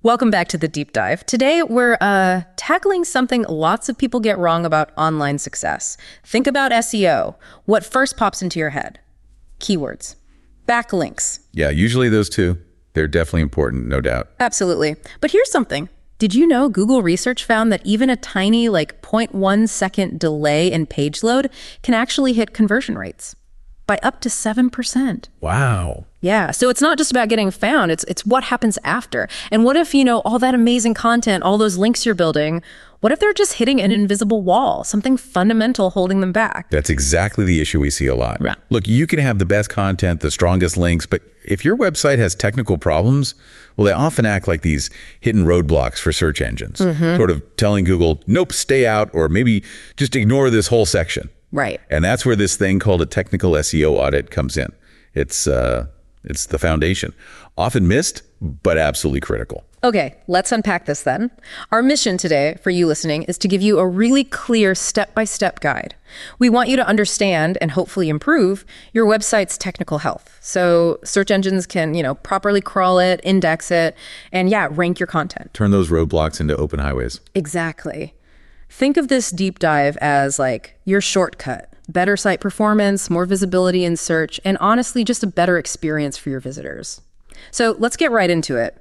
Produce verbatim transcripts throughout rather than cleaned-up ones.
Welcome back to The Deep Dive. Today, we're uh, tackling something lots of people get wrong about online success. Think about S E O. What first pops into your head? Keywords. Backlinks. Yeah, usually those two. They're definitely important, no doubt. Absolutely. But here's something. Did you know Google research found that even a tiny, like zero point one second delay in page load can actually hit conversion rates by up to seven percent? Wow. Yeah, so it's not just about getting found, it's it's what happens after. And what if, you know, all that amazing content, all those links you're building, what if they're just hitting an invisible wall, something fundamental holding them back? That's exactly the issue we see a lot. Right. Look, you can have the best content, the strongest links, but if your website has technical problems, well, they often act like these hidden roadblocks for search engines, mm-hmm. sort of telling Google, nope, stay out, or maybe just ignore this whole section. Right. And that's where this thing called a technical S E O audit comes in. It's uh, it's the foundation. Often missed, but absolutely critical. Okay, let's unpack this then. Our mission today for you listening is to give you a really clear step-by-step guide. We want you to understand and hopefully improve your website's technical health. So search engines can, you know, properly crawl it, index it, and yeah, rank your content. Turn those roadblocks into open highways. Exactly. Think of this deep dive as like your shortcut. Better site performance, more visibility in search, and honestly, just a better experience for your visitors. So let's get right into it.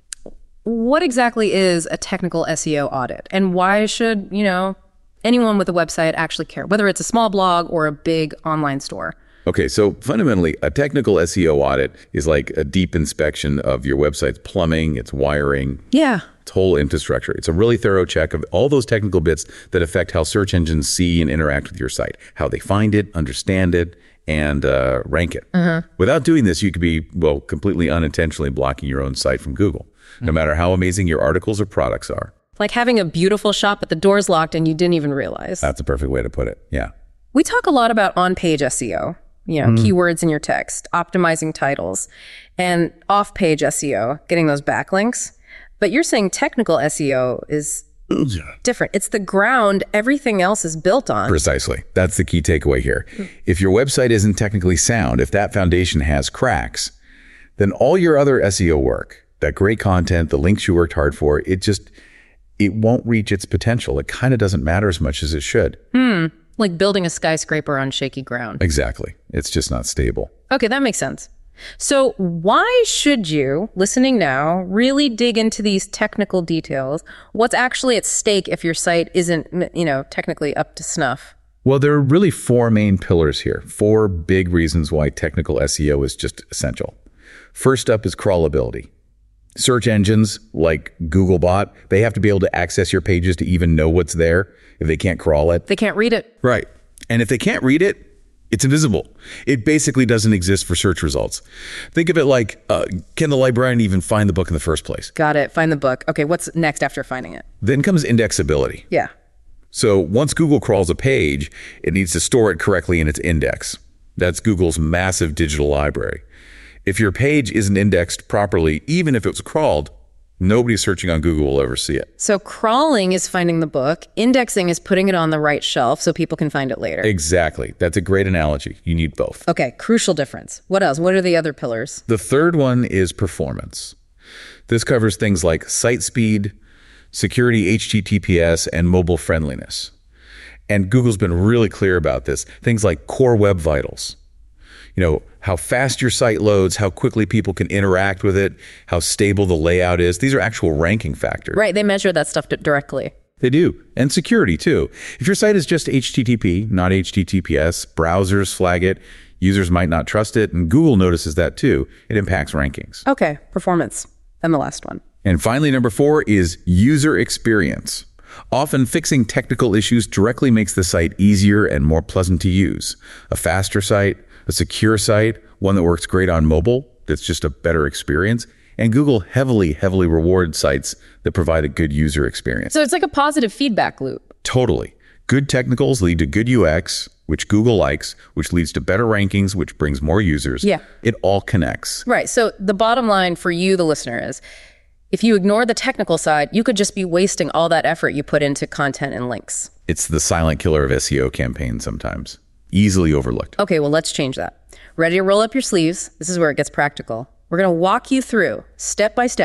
What exactly is a technical S E O audit? And why should, you know, anyone with a website actually care, whether it's a small blog or a big online store? Okay, so fundamentally, a technical S E O audit is like a deep inspection of your website's plumbing, its wiring, yeah, its whole infrastructure. It's a really thorough check of all those technical bits that affect how search engines see and interact with your site, how they find it, understand it, and uh, rank it. Uh-huh. Without doing this, you could be, well, completely unintentionally blocking your own site from Google, mm-hmm. no matter how amazing your articles or products are. Like having a beautiful shop, but the door's locked and you didn't even realize. That's a perfect way to put it, yeah. We talk a lot about on-page S E O. You know, mm. keywords in your text, optimizing titles, and off-page S E O, getting those backlinks. But you're saying technical S E O is yeah. different. It's the ground everything else is built on. Precisely. That's the key takeaway here. Mm. If your website isn't technically sound, if that foundation has cracks, then all your other S E O work, that great content, the links you worked hard for, it just, it won't reach its potential. It kind of doesn't matter as much as it should. Hmm. Like building a skyscraper on shaky ground. Exactly. It's just not stable. Okay, that makes sense. So why should you, listening now, really dig into these technical details? What's actually at stake if your site isn't, you know, technically up to snuff? Well, there are really four main pillars here, four big reasons why technical S E O is just essential. First up is crawlability. Search engines like Googlebot, they have to be able to access your pages to even know what's there if they can't crawl it. They can't read it. Right. And if they can't read it, it's invisible. It basically doesn't exist for search results. Think of it like, uh, can the librarian even find the book in the first place? Got it. Find the book. Okay, what's next after finding it? Then comes indexability. Yeah. So once Google crawls a page, it needs to store it correctly in its index. That's Google's massive digital library. If your page isn't indexed properly, even if it was crawled, nobody searching on Google will ever see it. So crawling is finding the book. Indexing is putting it on the right shelf so people can find it later. Exactly. That's a great analogy. You need both. Okay, crucial difference. What else? What are the other pillars? The third one is performance. This covers things like site speed, security, H T T P S, and mobile friendliness. And Google's been really clear about this. Things like core web vitals. You know, how fast your site loads, how quickly people can interact with it, how stable the layout is. These are actual ranking factors. Right. They measure that stuff directly. They do. And security, too. If your site is just H T T P, not H T T P S, browsers flag it, users might not trust it, and Google notices that, too. It impacts rankings. Okay. Performance. And the last one. And finally, number four is user experience. Often fixing technical issues directly makes the site easier and more pleasant to use. A faster site, a secure site, one that works great on mobile, that's just a better experience. And Google heavily, heavily rewards sites that provide a good user experience. So it's like a positive feedback loop. Totally. Good technicals lead to good U X, which Google likes, which leads to better rankings, which brings more users. Yeah. It all connects. Right. So the bottom line for you, the listener, is if you ignore the technical side, you could just be wasting all that effort you put into content and links. It's the silent killer of S E O campaigns sometimes. Easily overlooked. Okay, well, let's change that. Ready to roll up your sleeves? This is where it gets practical. We're going to walk you through, step by step,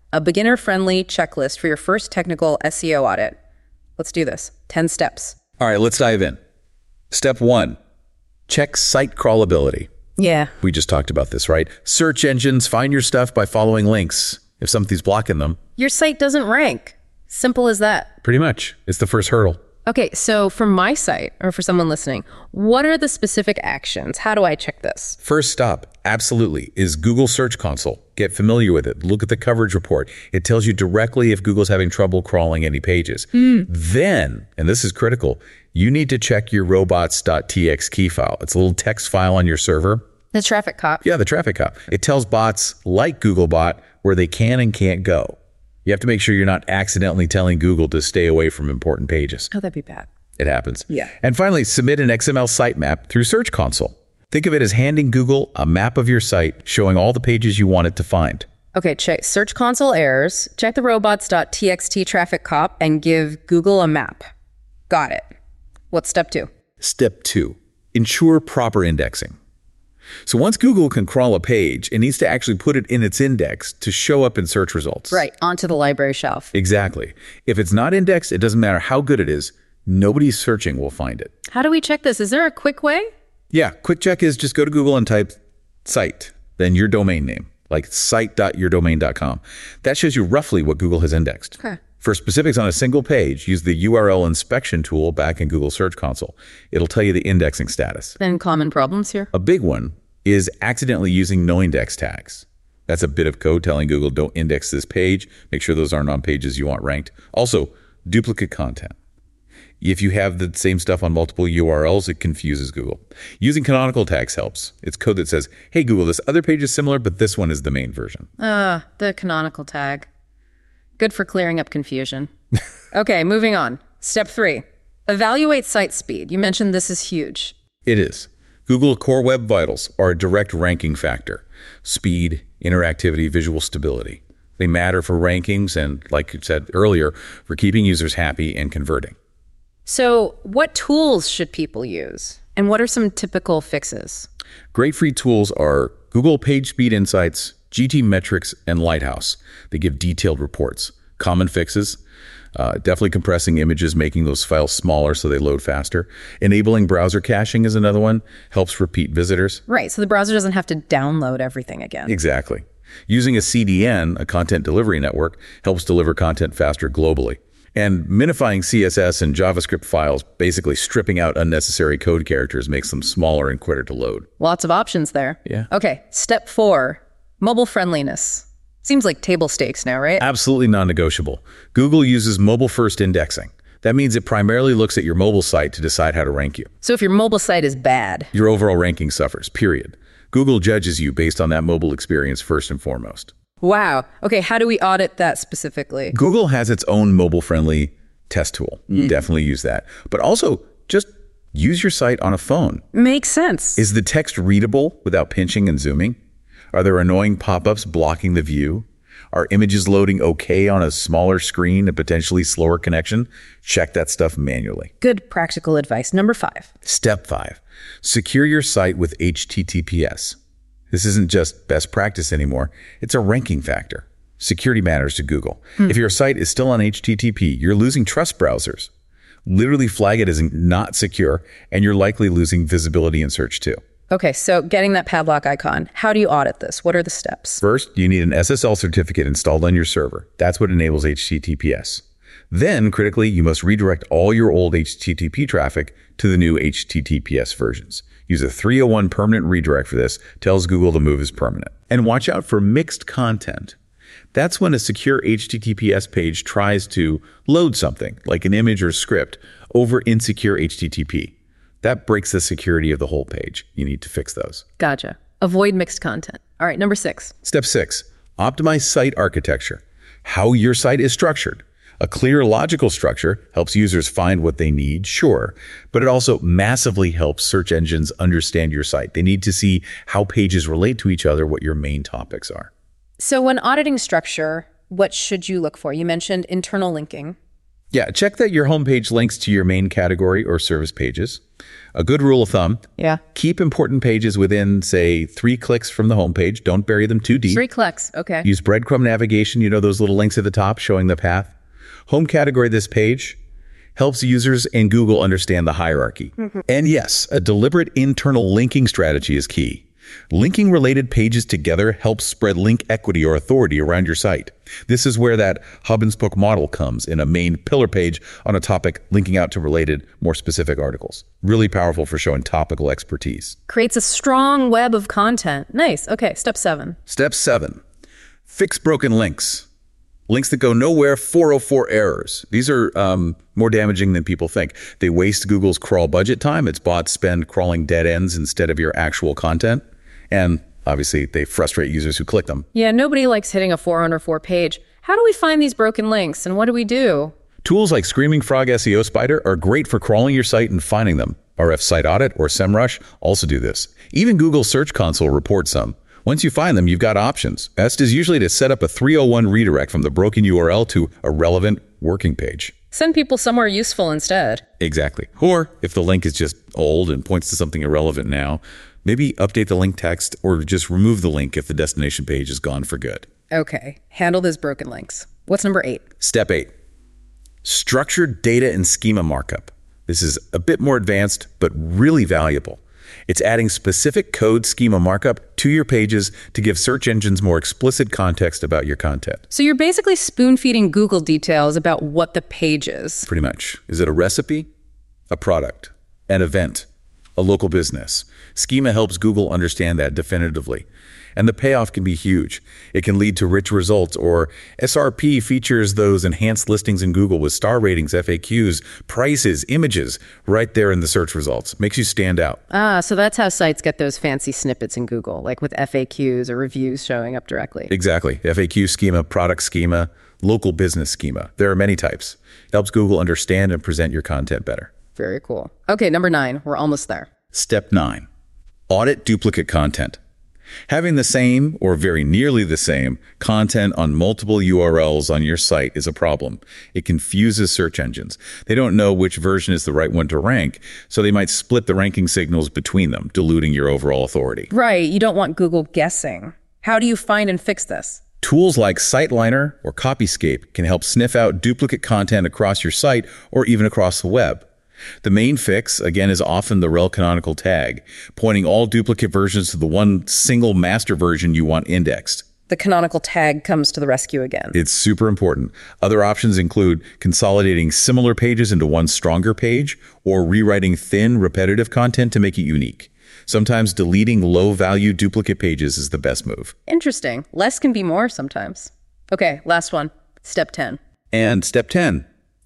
a beginner-friendly checklist for your first technical S E O audit. Let's do this. ten steps. All right, let's dive in. Step one, check site crawlability. Yeah. We just talked about this, right? Search engines find your stuff by following links. If something's blocking them, Your site doesn't rank. Simple as that. pretty much, it's the first hurdle. Okay, so for my site, or for someone listening, what are the specific actions? How do I check this? First stop, absolutely, is Google Search Console. Get familiar with it. Look at the coverage report. It tells you directly if Google's having trouble crawling any pages. Then, and this is critical, you need to check your robots.txt key file. It's a little text file on your server. The traffic cop. Yeah, the traffic cop. It tells bots like Googlebot where they can and can't go. You have to make sure you're not accidentally telling Google to stay away from important pages. Oh, that'd be bad. It happens. Yeah. And finally, submit an X M L sitemap through Search Console. Think of it as handing Google a map of your site showing all the pages you want it to find. Okay, check Search Console errors, check the robots.txt traffic cop, and give Google a map. Got it. What's step two? Step two, ensure proper indexing. So once Google can crawl a page, it needs to actually put it in its index to show up in search results. Right, onto the library shelf. Exactly. If it's not indexed, it doesn't matter how good it is. Nobody searching will find it. How do we check this? Is there a quick way? Yeah, quick check is just go to Google and type site, then your domain name, like site dot your domain dot com. That shows you roughly what Google has indexed. Okay. For specifics on a single page, use the U R L inspection tool back in Google Search Console. It'll tell you the indexing status. Then common problems here? A big one is accidentally using no index tags. That's a bit of code telling Google don't index this page. Make sure those aren't on pages you want ranked. Also, duplicate content. If you have the same stuff on multiple U R Ls, it confuses Google. Using canonical tags helps. It's code that says, hey, Google, this other page is similar, but this one is the main version. Ah, the canonical tag. Good for clearing up confusion. Okay, moving on. Step three, evaluate site speed. You mentioned this is huge. It is. Google Core Web Vitals are a direct ranking factor. Speed, interactivity, visual stability. They matter for rankings and, like you said earlier, for keeping users happy and converting. So what tools should people use? And what are some typical fixes? Great free tools are Google PageSpeed Insights, G T Metrics, and Lighthouse. They give detailed reports. Common fixes, uh, definitely compressing images, making those files smaller so they load faster. Enabling browser caching is another one, helps repeat visitors. Right, so the browser doesn't have to download everything again. Exactly. Using a C D N, a content delivery network, helps deliver content faster globally. And minifying C S S and JavaScript files, basically stripping out unnecessary code characters, makes them smaller and quicker to load. Lots of options there. Yeah. Okay, step four, mobile friendliness. Seems like table stakes now, right? Absolutely non-negotiable. Google uses mobile-first indexing. That means it primarily looks at your mobile site to decide how to rank you. So if your mobile site is bad, Your overall ranking suffers, period. Google judges you based on that mobile experience first and foremost. wow. Okay, how do we audit that specifically? Google has its own mobile-friendly test tool. Definitely use that. But also, just use your site on a phone. Makes sense. Is the text readable without pinching and zooming? Are there annoying pop-ups blocking the view? Are images loading okay on a smaller screen and potentially slower connection? Check that stuff manually. Good practical advice. Number five. Step five, secure your site with H T T P S. This isn't just best practice anymore. It's a ranking factor. Security matters to Google. If your site is still on H T T P, you're losing trust browsers. Literally flag it as not secure, and you're likely losing visibility in search too. Okay, so getting that padlock icon. How do you audit this? What are the steps? First, you need an S S L certificate installed on your server. That's what enables H T T P S. Then, critically, you must redirect all your old H T T P traffic to the new H T T P S versions. Use a three oh one permanent redirect for this. Tells Google the move is permanent. And watch out for mixed content. That's when a secure H T T P S page tries to load something, like an image or script, over insecure H T T P. That breaks the security of the whole page. You need to fix those. Gotcha. Avoid mixed content. All right, number six. Step six, optimize site architecture. How your site is structured. A clear, logical structure helps users find what they need, sure, but it also massively helps search engines understand your site. They need to see how pages relate to each other, what your main topics are. So when auditing structure, what should you look for? You mentioned internal linking. Yeah, check that your homepage links to your main category or service pages. A good rule of thumb, Yeah. keep important pages within, say, three clicks from the homepage. Don't bury them too deep. Three clicks. Okay. Use breadcrumb navigation, you know, those little links at the top showing the path. Home category this page helps users and Google understand the hierarchy. Mm-hmm. And yes, a deliberate internal linking strategy is key. Linking related pages together helps spread link equity or authority around your site. This is where that hub and spoke model comes in a main pillar page on a topic linking out to related, more specific articles. Really powerful for showing topical expertise. Creates a strong web of content. Nice. Okay, step seven. Step seven, fix broken links. Links that go nowhere, four oh four errors. These are um, more damaging than people think. They waste Google's crawl budget time. Its bots spend crawling dead ends instead of your actual content. And obviously, they frustrate users who click them. Yeah, nobody likes hitting a four oh four page. How do we find these broken links, and what do we do? Tools like Screaming Frog S E O Spider are great for crawling your site and finding them. R F Site Audit or SEMrush also do this. Even Google Search Console reports some. Once you find them, you've got options. Best is usually to set up a three oh one redirect from the broken U R L to a relevant working page. Send people somewhere useful instead. Exactly. Or if the link is just old and points to something irrelevant now, maybe update the link text or just remove the link if the destination page is gone for good. Okay, handle those broken links. What's number eight? Step eight, structured data and schema markup. This is a bit more advanced, but really valuable. It's adding specific code schema markup to your pages to give search engines more explicit context about your content. So you're basically spoon-feeding Google details about what the page is. Pretty much. Is it a recipe, a product, an event, a local business? Schema helps Google understand that definitively. And the payoff can be huge. It can lead to rich results, or S R P features those enhanced listings in Google with star ratings, F A Qs, prices, images, right there in the search results. Makes you stand out. Ah, so that's how sites get those fancy snippets in Google, like with F A Qs or reviews showing up directly. Exactly. F A Q schema, product schema, local business schema. There are many types. It helps Google understand and present your content better. Very cool. Okay, number nine. We're almost there. Step nine, audit duplicate content. Having the same, or very nearly the same, content on multiple U R Ls on your site is a problem. It confuses search engines. They don't know which version is the right one to rank, so they might split the ranking signals between them, diluting your overall authority. Right, you don't want Google guessing. How do you find and fix this? Tools like SiteLiner or Copyscape can help sniff out duplicate content across your site or even across the web. The main fix, again, is often the rel canonical tag, pointing all duplicate versions to the one single master version you want indexed. The canonical tag comes to the rescue again. It's super important. Other options include consolidating similar pages into one stronger page or rewriting thin, repetitive content to make it unique. Sometimes deleting low-value duplicate pages is the best move. Interesting. Less can be more sometimes. Okay, last one. Step ten. And step ten.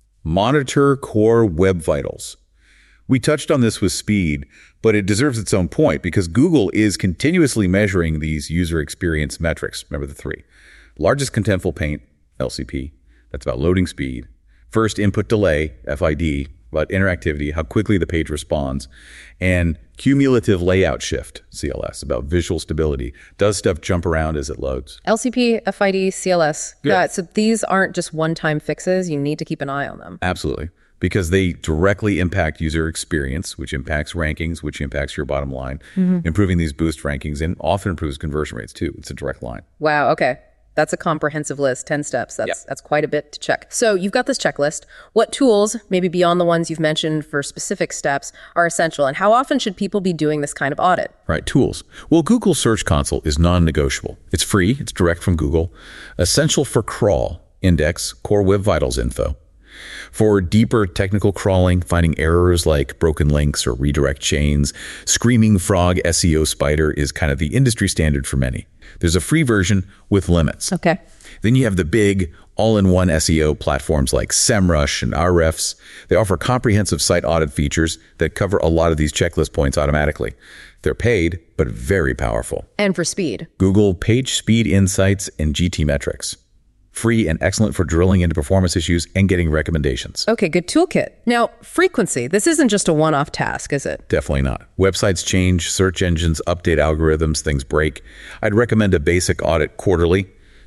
Monitor core web vitals. We touched on this with speed, but it deserves its own point because Google is continuously measuring these user experience metrics. Remember the three. Largest contentful paint, L C P. That's about loading speed. First input delay, F I D, about interactivity, how quickly the page responds. And cumulative layout shift, C L S, about visual stability. Does stuff jump around as it loads? L C P, F I D, C L S. Good. Yeah, so these aren't just one-time fixes. You need to keep an eye on them. Absolutely. Because they directly impact user experience, which impacts rankings, which impacts your bottom line. Mm-hmm. Improving these boost rankings and often improves conversion rates too. It's a direct line. Wow, okay. That's a comprehensive list, ten steps. That's Yep. that's quite a bit to check. So you've got this checklist. What tools, maybe beyond the ones you've mentioned for specific steps, are essential? And how often should people be doing this kind of audit? Right, tools. Well, Google Search Console is non-negotiable. It's free. It's direct from Google. Essential for crawl, index, core web vitals info. For deeper technical crawling, finding errors like broken links or redirect chains, Screaming Frog S E O Spider is kind of the industry standard for many. There's a free version with limits. Okay. Then you have the big all-in-one S E O platforms like SEMrush and Ahrefs. They offer comprehensive site audit features that cover a lot of these checklist points automatically. They're paid, but very powerful. And for speed. Google Page Speed Insights and G T Metrics. Free and excellent for drilling into performance issues and getting recommendations. Okay, good toolkit. Now, frequency. This isn't just a one-off task, is it? Definitely not. Websites change, search engines update algorithms, things break. I'd recommend a basic audit quarterly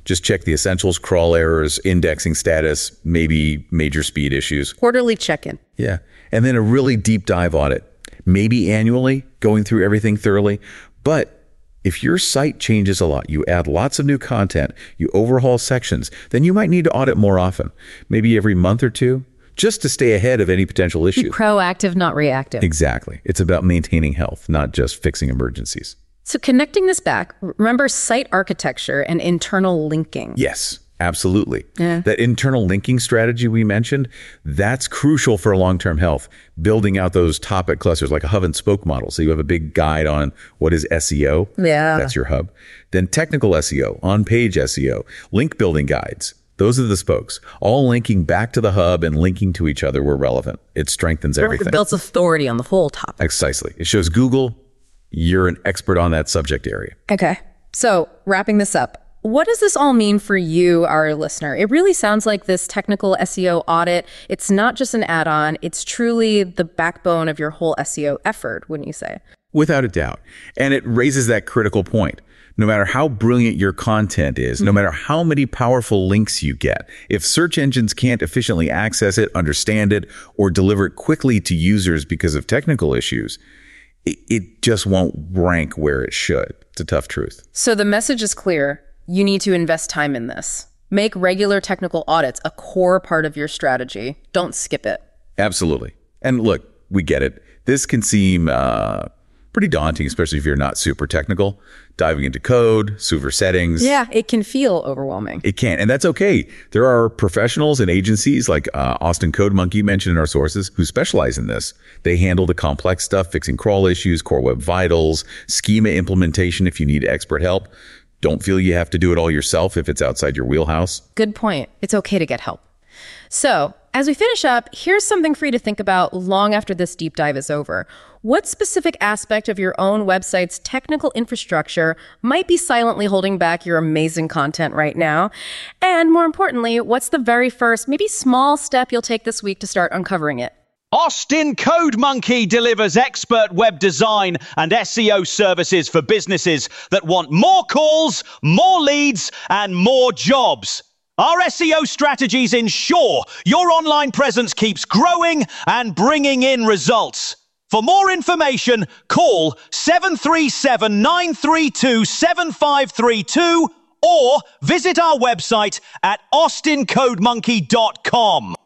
Just check the essentials, crawl errors, indexing status, maybe major speed issues. Quarterly check-in. Yeah. And then a really deep dive audit, maybe annually, going through everything thoroughly. But if your site changes a lot, you add lots of new content, you overhaul sections, then you might need to audit more often, maybe every month or two, just to stay ahead of any potential issues. Be proactive, not reactive. Exactly. It's about maintaining health, not just fixing emergencies. So connecting this back, remember site architecture and internal linking. Yes, absolutely. Yeah. That internal linking strategy we mentioned, that's crucial for long-term health. Building out those topic clusters like a hub and spoke model. So you have a big guide on what is S E O. Yeah. That's your hub. Then technical S E O, on-page S E O, link building guides. Those are the spokes, all linking back to the hub and linking to each other where relevant. It strengthens everything. It builds authority on the whole topic. Precisely. It shows Google, you're an expert on that subject area. Okay. So wrapping this up, what does this all mean for you, our listener? It really sounds like this technical S E O audit, it's not just an add-on, it's truly the backbone of your whole S E O effort, wouldn't you say? Without a doubt. And it raises that critical point. No matter how brilliant your content is, no matter how many powerful links you get, if search engines can't efficiently access it, understand it, or deliver it quickly to users because of technical issues, it, it just won't rank where it should. It's a tough truth. So the message is clear. You need to invest time in this. Make regular technical audits a core part of your strategy. Don't skip it. Absolutely. And look, we get it. This can seem uh, pretty daunting, especially if you're not super technical. Diving into code, server settings. Yeah, it can feel overwhelming. It can, and that's okay. There are professionals and agencies like uh, Austin Code Monkey mentioned in our sources who specialize in this. They handle the complex stuff, fixing crawl issues, Core Web Vitals, schema implementation if you need expert help. Don't feel you have to do it all yourself if it's outside your wheelhouse. Good point. It's okay to get help. So, as we finish up, here's something for you to think about long after this deep dive is over. What specific aspect of your own website's technical infrastructure might be silently holding back your amazing content right now? And more importantly, what's the very first, maybe small step you'll take this week to start uncovering it? Austin Code Monkey delivers expert web design and S E O services for businesses that want more calls, more leads, and more jobs. Our S E O strategies ensure your online presence keeps growing and bringing in results. For more information, call seven three seven, nine three two, seven five three two or visit our website at austin code monkey dot com.